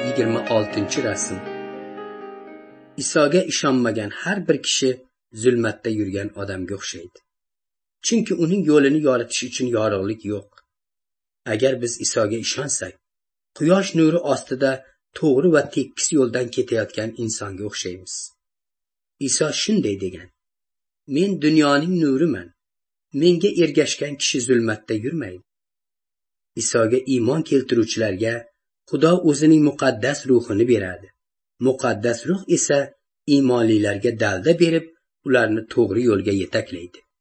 26-rasm. Isoga ishonmagan har bir kishi zulmatda yurgan odamga o'xshaydi. Chunki uning yo'lini yoritish uchun yorug'lik yo'q. Agar biz Isoga ishonsak, quyosh nuri ostida to'g'ri va tekis yo'ldan ketayotgan insonga o'xshaymiz. Iso shunday degan: "Men dunyoning nuriman. Menga ergashgan kishi zulmatda yurmaydi." Isoga iymon keltiruvchilarga Xudo o'zining muqaddas ruhini beradi. Muqaddas ruh esa iymonlilarga dalda berib, ularni to'g'ri yo'lga yetaklaydi.